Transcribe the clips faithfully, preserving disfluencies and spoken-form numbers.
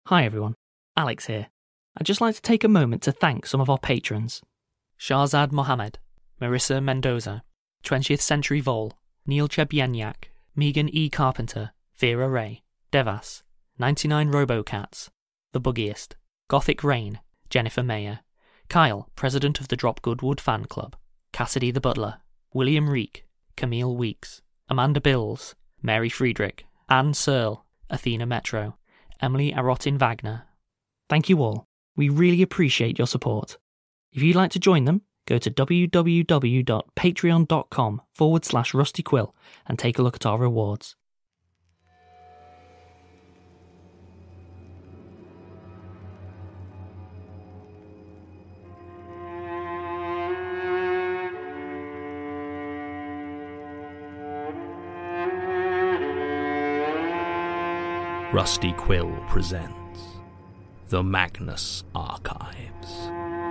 Hi everyone, Alex here. I'd just like to take a moment to thank some of our patrons. Shahzad Mohammed, Marissa Mendoza, twentieth Century Vol, Neil Chebienyak, Megan E. Carpenter, Vera Ray, Devas, ninety-nine Robocats, The Buggiest, Gothic Rain, Jennifer Mayer, Kyle, President of the Drop Goodwood Fan Club, Cassidy the Butler, William Reek, Camille Weeks, Amanda Bills, Mary Friedrich, Anne Searle, Athena Metro, Emily Arotin Wagner. Thank you all. We really appreciate your support. If you'd like to join them, go to www.patreon.com forward slash rustyquill and take a look at our rewards. Rusty Quill presents The Magnus Archives.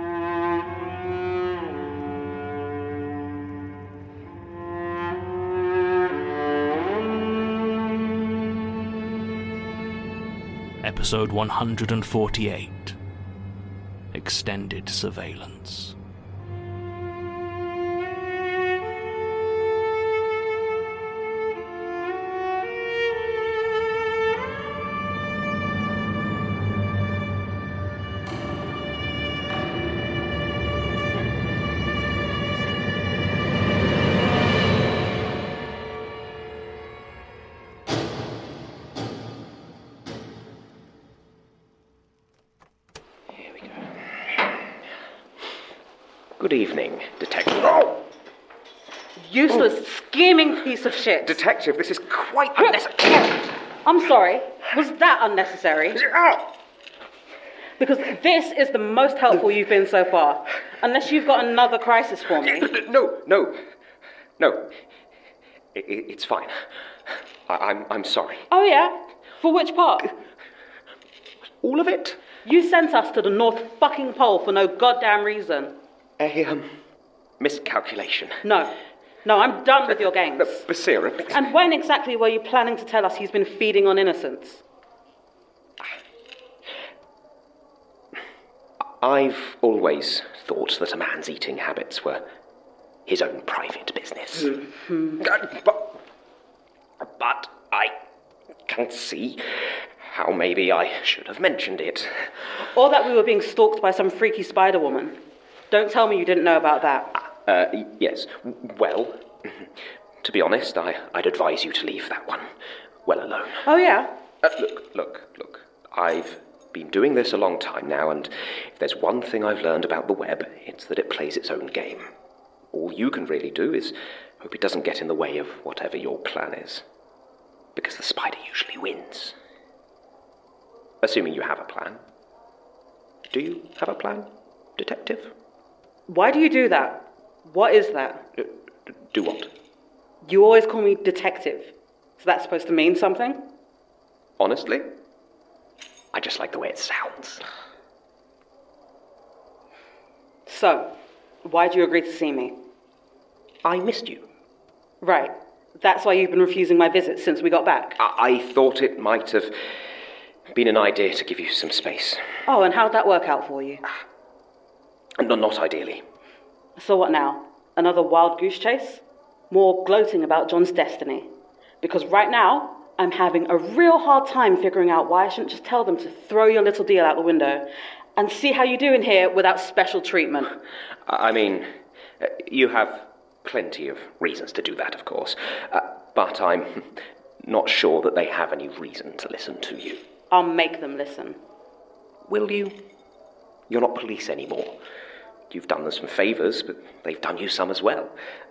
Episode one hundred forty-eight, Extended Surveillance. Good evening, Detective. Oh! Useless, oh. scheming piece of shit. Detective, this is quite unnecessary. I'm sorry. Was that unnecessary? Because this is the most helpful you've been so far. Unless you've got another crisis for me. No, no, no. It, it, it's fine. I, I'm, I'm sorry. Oh yeah? For which part? All of it? You sent us to the North fucking Pole for no goddamn reason. A, um, miscalculation. No. No, I'm done with your games. No, Basira. And when exactly were you planning to tell us he's been feeding on innocents? I've always thought that a man's eating habits were his own private business. Mm-hmm. But, but I can see how maybe I should have mentioned it. Or that we were being stalked by some freaky spider woman. Don't tell me you didn't know about that. Uh, yes. Well, to be honest, I, I'd advise you to leave that one well alone. Oh, yeah? Uh, look, look, look. I've been doing this a long time now, and if there's one thing I've learned about the web, it's that it plays its own game. All you can really do is hope it doesn't get in the way of whatever your plan is. Because the spider usually wins. Assuming you have a plan. Do you have a plan, Detective? Why do you do that? What is that? Uh, do what? You always call me detective. Is that supposed to mean something? Honestly? I just like the way it sounds. So, why do you agree to see me? I missed you. Right. That's why you've been refusing my visits since we got back. I, I thought it might have been an idea to give you some space. Oh, and how'd that work out for you? No, not ideally. So what now? Another wild goose chase? More gloating about John's destiny? Because right now, I'm having a real hard time figuring out why I shouldn't just tell them to throw your little deal out the window and see how you do in here without special treatment. I mean, you have plenty of reasons to do that, of course. Uh, but I'm not sure that they have any reason to listen to you. I'll make them listen. Will you? You're not police anymore. You've done them some favours, but they've done you some as well.